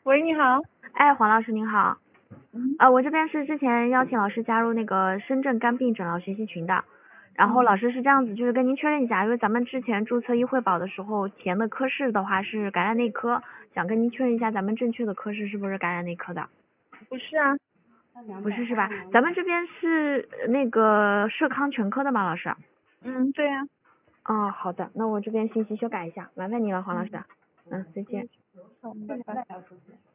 喂，你好。 哎，黄老师您好， 嗯我这边是之前邀请老师加入那个深圳肝病诊疗学习群的，然后老师是这样子，就是跟您确认一下，因为咱们之前注册医惠保的时候填的科室的话是感染内科，想跟您确认一下咱们正确的科室是不是感染内科的？ 不是啊。 不是是吧？咱们这边是那个社康全科的吗，老师？ 对啊。 哦，好的，那我这边信息修改一下，麻烦你了，黄老师。再见。 好，拜拜。